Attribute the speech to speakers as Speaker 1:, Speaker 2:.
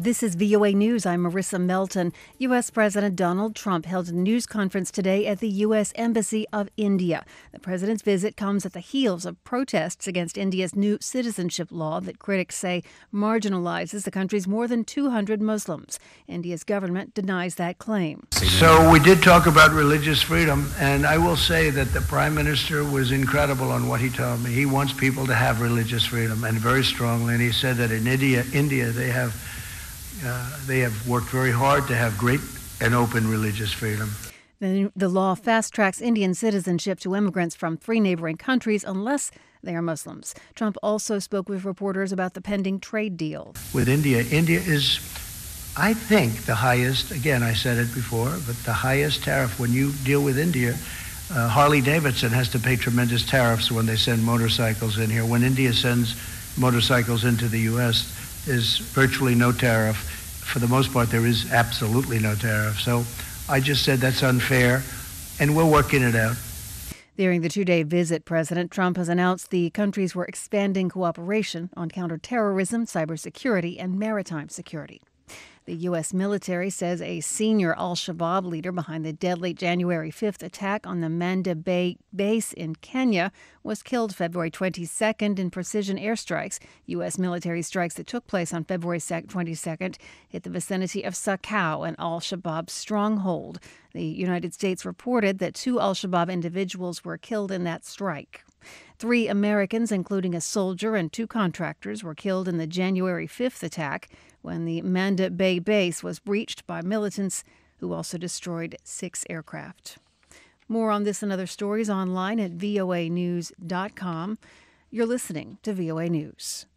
Speaker 1: This is VOA News. I'm Marissa Melton. U.S. President Donald Trump held a news conference today at the U.S. Embassy of India. The president's visit comes at the heels of protests against India's new citizenship law that critics say marginalizes the country's more than 200 Muslims. India's government denies that claim.
Speaker 2: So we did talk about religious freedom, and I will say that the Prime Minister was incredible on what he told me. He wants people to have religious freedom, and very strongly, and he said that in India they have worked very hard to have great and open religious freedom.
Speaker 1: The law fast-tracks Indian citizenship to immigrants from 3 neighboring countries unless they are Muslims. Trump also spoke with reporters about the pending trade deal.
Speaker 2: With India is, I think, the highest, again, I said it before, but the highest tariff. When you deal with India, Harley-Davidson has to pay tremendous tariffs when they send motorcycles in here. When India sends motorcycles into the U.S., there's virtually no tariff. For the most part, there is absolutely no tariff. So I just said that's unfair, and we're working it out.
Speaker 1: During the 2-day visit, President Trump has announced the countries were expanding cooperation on counterterrorism, cybersecurity, and maritime security. The U.S. military says a senior al-Shabaab leader behind the deadly January 5th attack on the Manda Bay base in Kenya was killed February 22nd in precision airstrikes. U.S. military strikes that took place on February 22nd hit the vicinity of Sakau, an al-Shabaab stronghold. The United States reported that 2 al-Shabaab individuals were killed in that strike. 3 Americans, including a soldier and 2 contractors, were killed in the January 5th attack when the Manda Bay base was breached by militants who also destroyed 6 aircraft. More on this and other stories online at voanews.com. You're listening to VOA News.